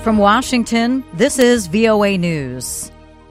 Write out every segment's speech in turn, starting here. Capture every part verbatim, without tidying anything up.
From Washington, this is V O A News.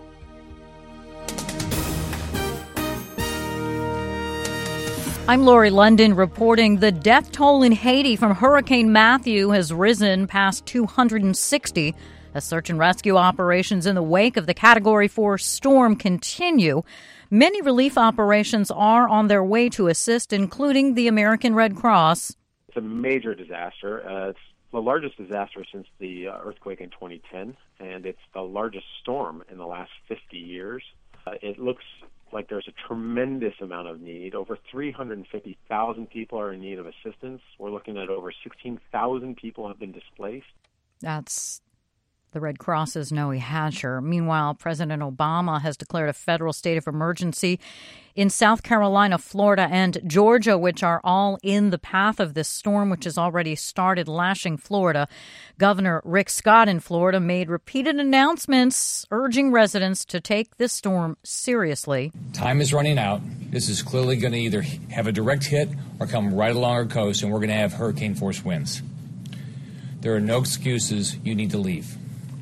I'm Lori London reporting the death toll in Haiti from Hurricane Matthew has risen past two hundred sixty as search and rescue operations in the wake of the Category four storm continue. Many relief operations are on their way to assist, including the American Red Cross. It's a major disaster. Uh, it's the largest disaster since the uh, earthquake in twenty ten, and it's the largest storm in the last fifty years. Uh, it looks like there's a tremendous amount of need. Over three hundred fifty thousand people are in need of assistance. We're looking at over sixteen thousand people have been displaced. That's the Red Cross's Noe Hatcher. Meanwhile, President Obama has declared a federal state of emergency in South Carolina, Florida, and Georgia, which are all in the path of this storm, which has already started lashing Florida. Governor Rick Scott in Florida made repeated announcements urging residents to take this storm seriously. Time is running out. This is clearly going to either have a direct hit or come right along our coast, and we're going to have hurricane force winds. There are no excuses. You need to leave.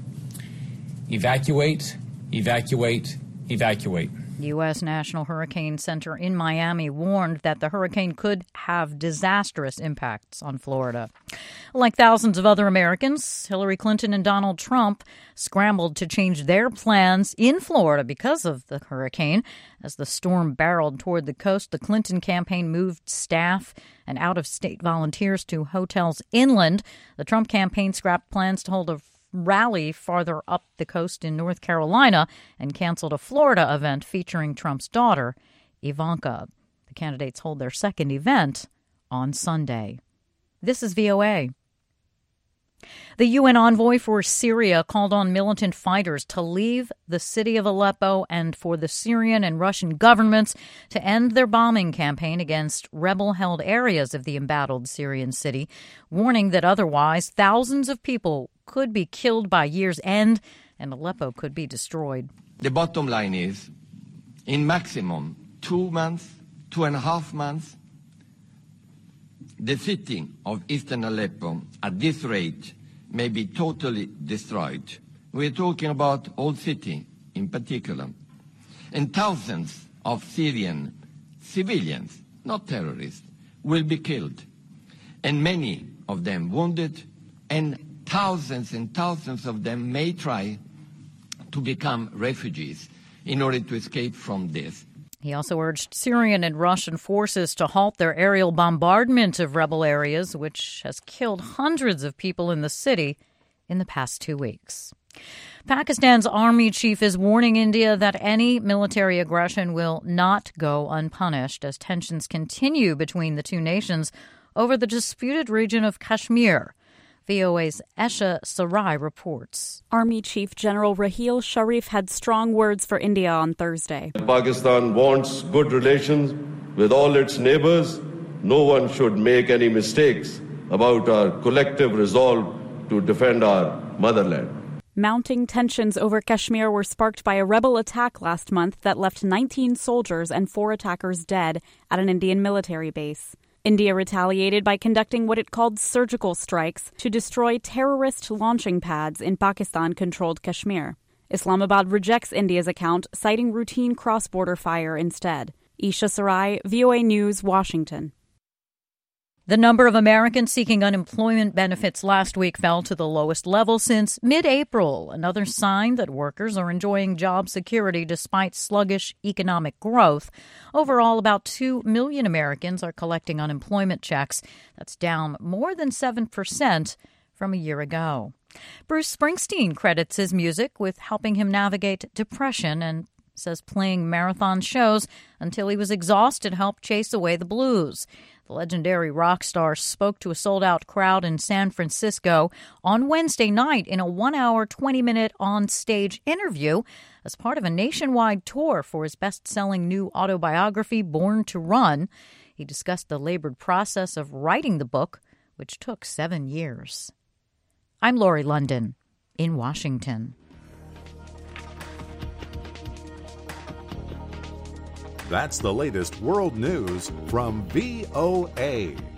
Evacuate, evacuate, evacuate. U S. National Hurricane Center in Miami warned that the hurricane could have disastrous impacts on Florida. Like thousands of other Americans, Hillary Clinton and Donald Trump scrambled to change their plans in Florida because of the hurricane. As the storm barreled toward the coast, the Clinton campaign moved staff and out-of-state volunteers to hotels inland. The Trump campaign scrapped plans to hold a rally farther up the coast in North Carolina and canceled a Florida event featuring Trump's daughter, Ivanka. The candidates hold their second event on Sunday. This is V O A. The U N envoy for Syria called on militant fighters to leave the city of Aleppo and for the Syrian and Russian governments to end their bombing campaign against rebel-held areas of the embattled Syrian city, warning that otherwise thousands of people could be killed by year's end and Aleppo could be destroyed. The bottom line is, in maximum two months, two and a half months, the city of eastern Aleppo, at this rate, may be totally destroyed. We're talking about old city in particular. And thousands of Syrian civilians, not terrorists, will be killed. And many of them wounded, and thousands and thousands of them may try to become refugees in order to escape from this. He also urged Syrian and Russian forces to halt their aerial bombardment of rebel areas, which has killed hundreds of people in the city in the past two weeks. Pakistan's army chief is warning India that any military aggression will not go unpunished as tensions continue between the two nations over the disputed region of Kashmir. V O A's Esha Sarai reports. Army Chief General Raheel Sharif had strong words for India on Thursday. Pakistan wants good relations with all its neighbors. No one should make any mistakes about our collective resolve to defend our motherland. Mounting tensions over Kashmir were sparked by a rebel attack last month that left nineteen soldiers and four attackers dead at an Indian military base. India retaliated by conducting what it called surgical strikes to destroy terrorist launching pads in Pakistan-controlled Kashmir. Islamabad rejects India's account, citing routine cross-border fire instead. Esha Sarai, V O A News, Washington. The number of Americans seeking unemployment benefits last week fell to the lowest level since mid-April, another sign that workers are enjoying job security despite sluggish economic growth. Overall, about two million Americans are collecting unemployment checks. That's down more than seven percent from a year ago. Bruce Springsteen credits his music with helping him navigate depression and says playing marathon shows until he was exhausted helped chase away the blues. The legendary rock star spoke to a sold-out crowd in San Francisco on Wednesday night in a one-hour, twenty-minute on-stage interview as part of a nationwide tour for his best-selling new autobiography, Born to Run. He discussed the labored process of writing the book, which took seven years. I'm Lori London in Washington. That's the latest world news from V O A.